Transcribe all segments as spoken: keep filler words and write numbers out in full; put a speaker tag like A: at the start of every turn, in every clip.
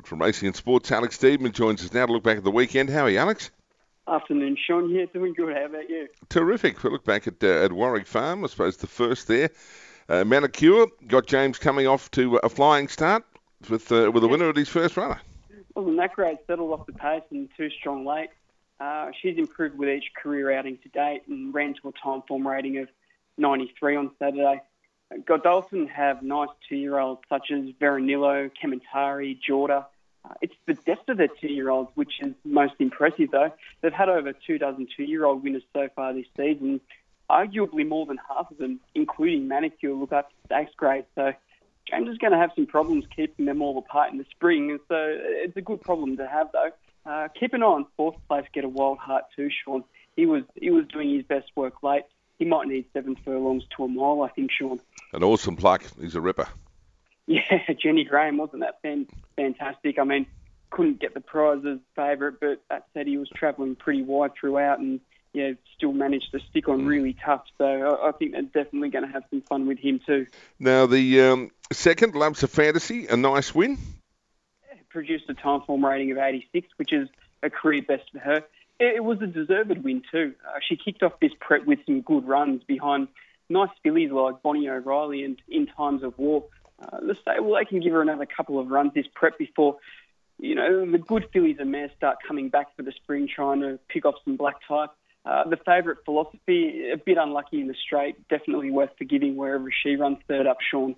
A: From Racing and Sports, Alex Steedman joins us now to look back at the weekend. How are you, Alex?
B: Afternoon, Sean. Yeah, doing good. How about you?
A: Terrific. We look back at uh, at Warwick Farm, I suppose the first there. Uh, Manicure got James coming off to a flying start with uh, with the winner at his first runner.
B: Wasn't that great? Settled off the pace and too strong late. Uh, she's improved with each career outing to date and ran to a time form rating of ninety-three on Saturday. Godolphin have nice two-year-olds such as Veronillo, Kementari, Jorda. Uh, it's the depth of their two-year-olds which is most impressive, though. They've had over two dozen two-year-old winners so far this season. Arguably more than half of them, including Manicure, look up to stakes grade. So James is going to have some problems keeping them all apart in the spring. And so it's a good problem to have, though. Uh, keep an eye on fourth place, Get a Wild Heart too, Sean. He was he was doing his best work late. He might need seven furlongs to a mile, I think, Sean.
A: An awesome pluck. He's a ripper.
B: Yeah, Jenny Graham, wasn't that fan- fantastic? I mean, couldn't get the prize as favourite, but that said, he was travelling pretty wide throughout and, yeah, still managed to stick on really tough. So I, I think they're definitely going to have some fun with him too.
A: Now, the um, second, Loves of Fantasy, a nice win.
B: Produced a time form rating of eighty-six, which is a career best for her. It, it was a deserved win too. Uh, she kicked off this prep with some good runs behind nice fillies like Bonnie O'Reilly and In Times of War. Uh, the stable, they can give her another couple of runs this prep before, you know, the good fillies and mares start coming back for the spring, trying to pick off some black type. Uh, the favourite Philosophy, a bit unlucky in the straight, definitely worth forgiving wherever she runs third up, Sean.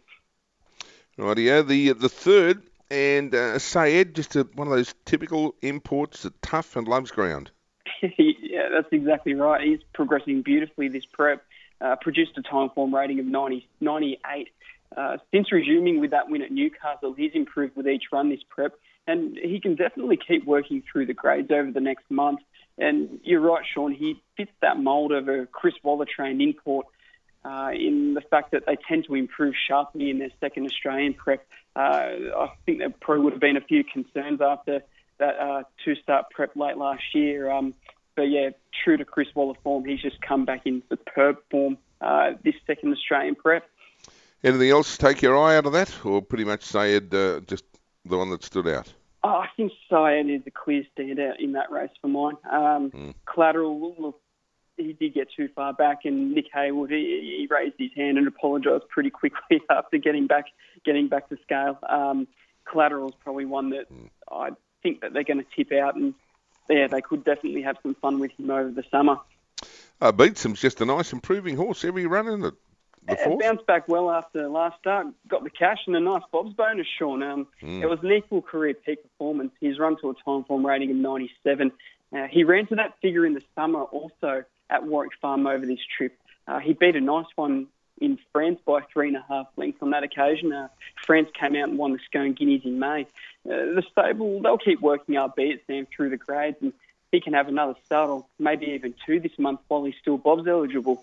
A: Rightio, the the third, and uh, Sayed, just a, one of those typical imports that tough and loves ground.
B: Yeah, that's exactly right. He's progressing beautifully this prep. Uh, produced a time form rating of ninety, ninety-eight. Uh, since resuming with that win at Newcastle, he's improved with each run this prep, and he can definitely keep working through the grades over the next month. And you're right, Sean, he fits that mould of a Chris Waller-trained import uh, in the fact that they tend to improve sharply in their second Australian prep. Uh, I think there probably would have been a few concerns after that uh, two-start prep late last year. Um, but yeah, true to Chris Waller form, he's just come back in superb form uh, this second Australian prep.
A: Anything else take your eye out of that, or pretty much Sayed uh, just the one that stood out?
B: Oh, I think Sayed is a clear standout in that race for mine. Um, mm. Collateral, look, he did get too far back, and Nick Haywood, he, he raised his hand and apologised pretty quickly after getting back getting back to scale. Um, Collateral is probably one that mm. I think that they're going to tip out, and yeah, they could definitely have some fun with him over the summer.
A: Uh, Beatsam's just a nice improving horse every run, isn't it?
B: It bounced back well after last start, got the cash and a nice Bob's bonus, Sean. Um, mm. It was an equal career peak performance. He's run to a time form rating of ninety-seven. Uh, he ran to that figure in the summer also at Warwick Farm over this trip. Uh, he beat a nice one in France by three and a half lengths on that occasion. Uh, France came out and won the Scone Guineas in May. Uh, the stable, they'll keep working R B at Sam through the grades, and he can have another start or maybe even two this month while he's still Bob's eligible.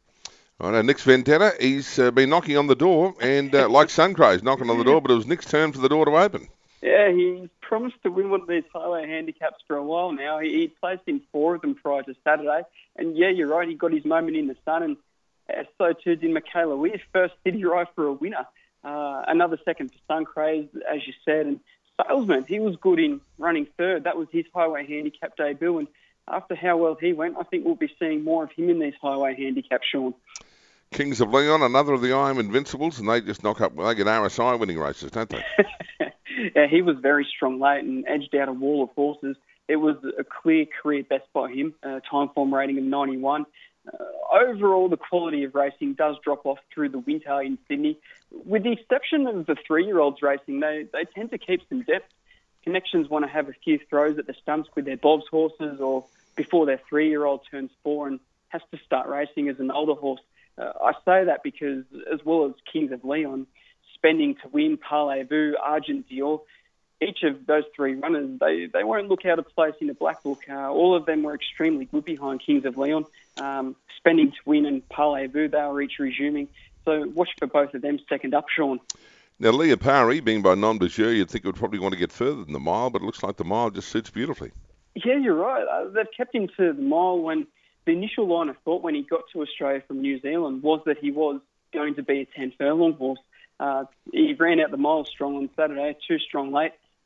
A: I know Nick's Vendetta, he's uh, been knocking on the door, and uh, like Suncrow's knocking on the door, but it was Nick's turn for the door to open.
B: Yeah, he's promised to win one of these highway handicaps for a while now. He, he placed in four of them prior to Saturday, and yeah, you're right, he got his moment in the sun, and uh, so too did Michaela Weir, first city ride for a winner. Uh, another second for Suncraze, as you said, and Salesman, he was good in running third. That was his highway handicap debut, and after how well he went, I think we'll be seeing more of him in these highway handicaps, Sean.
A: Kings of Leon, another of the I M Invincibles, and they just knock up, they get R S I winning races, don't they?
B: Yeah, he was very strong late and edged out a wall of horses. It was a clear career best by him, a time form rating of ninety-one. Uh, overall, the quality of racing does drop off through the winter in Sydney. With the exception of the three-year-olds racing, they, they tend to keep some depth. Connections want to have a few throws at the stumps with their Bob's horses or before their three-year-old turns four and has to start racing as an older horse. Uh, I say that because, as well as Kings of Leon, Spending to Win, Parlez-Vous, Argent Dior, each of those three runners, they, they won't look out of place in the Black Book. Uh, all of them were extremely good behind Kings of Leon. Um, Spending to Win and Parlez-Vous, they were each resuming. So watch for both of them second up, Sean.
A: Now, Leah Parry, being by non Bajur, you'd think it would probably want to get further than the mile, but it looks like the mile just suits beautifully.
B: Yeah, you're right. Uh, they've kept him to the mile when the initial line of thought when he got to Australia from New Zealand was that he was going to be a ten furlong horse. Uh, he ran out the mile strong on Saturday, too strong late.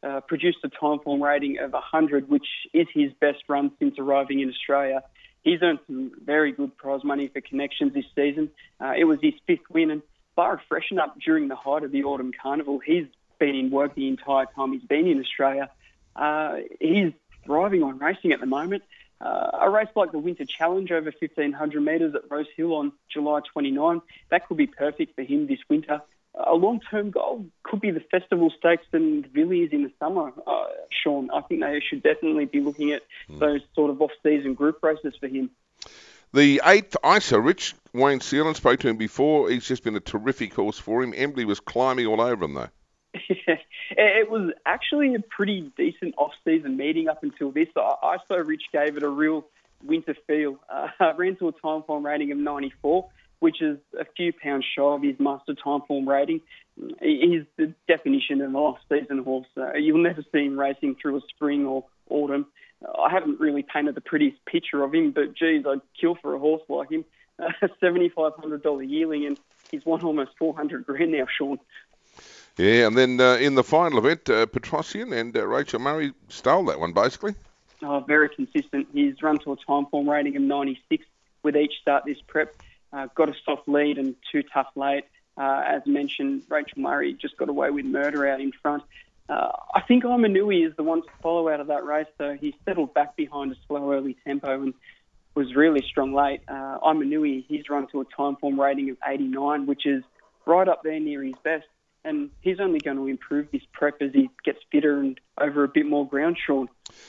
B: uh, produced a time form rating of one hundred, which is his best run since arriving in Australia. He's earned some very good prize money for connections this season. Uh, it was his fifth win, and bar a freshen up during the height of the Autumn Carnival, he's been in work the entire time he's been in Australia. Uh, he's thriving on racing at the moment. Uh, a race like the Winter Challenge over fifteen hundred metres at Rose Hill on July twenty-ninth, that could be perfect for him this winter. A long-term goal could be the Festival Stakes and Villiers in the summer, uh, Sean. I think they should definitely be looking at mm. those sort of off-season group races for him.
A: The eighth, Isa Rich, Wayne Seelan spoke to him before. He's just been a terrific horse for him. Embley was climbing all over him, though.
B: It was actually a pretty decent off-season meeting up until this. I So Rich gave it a real winter feel. Uh, ran to a time form rating of ninety-four, which is a few pounds shy of his master time form rating. He's the definition of an off-season horse. Uh, you'll never see him racing through a spring or autumn. I haven't really painted the prettiest picture of him, but geez, I'd kill for a horse like him. A uh, seventy-five hundred dollars yearling, and he's won almost four hundred grand now, Sean.
A: Yeah, and then uh, in the final event, uh, Petrosian and uh, Rachel Murray stole that one, basically.
B: Oh, very consistent. He's run to a time form rating of ninety-six with each start this prep. Uh, got a soft lead and too tough late. Uh, as mentioned, Rachel Murray just got away with Murder out in front. Uh, I think Imanui is the one to follow out of that race, though. He settled back behind a slow early tempo and was really strong late. Uh, Imanui, he's run to a time form rating of eighty-nine, which is right up there near his best. And he's only going to improve this prep as he gets fitter and over a bit more ground, Sean.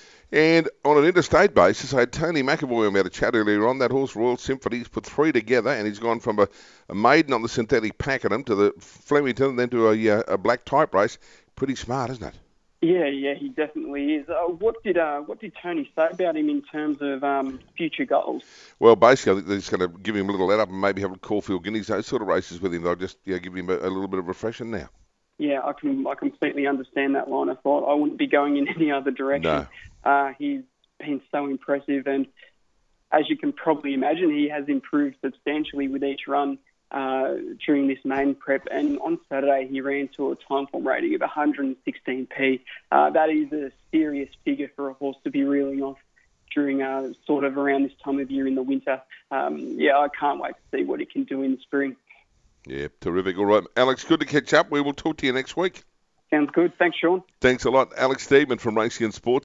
A: And on an interstate basis, I had Tony McAvoy on me had a chat earlier on. That horse, Royal Symphony, he's put three together, and he's gone from a, a maiden on the synthetic Pakenham to the Flemington, and then to a, a black type race. Pretty smart, isn't it?
B: Yeah, yeah, he definitely is. Uh, what did uh, what did Tony say about him in terms of um, future goals?
A: Well, basically, I think they're just going to give him a little let up and maybe have a Caulfield Guineas, those sort of races with him. They'll just you know, give him a, a little bit of refreshing now.
B: Yeah, I can I completely understand that line of thought. I wouldn't be going in any other direction.
A: No.
B: Uh, he's been so impressive, and as you can probably imagine, he has improved substantially with each run uh, during this main prep. And on Saturday, he ran to a time form rating of one hundred sixteen p. Uh, that is a serious figure for a horse to be reeling off during uh, sort of around this time of year in the winter. Um, yeah, I can't wait to see what he can do in the spring.
A: Yeah, terrific. All right, Alex, good to catch up. We will talk to you next week.
B: Sounds good. Thanks, Sean.
A: Thanks a lot. Alex Steedman from Racing and Sports.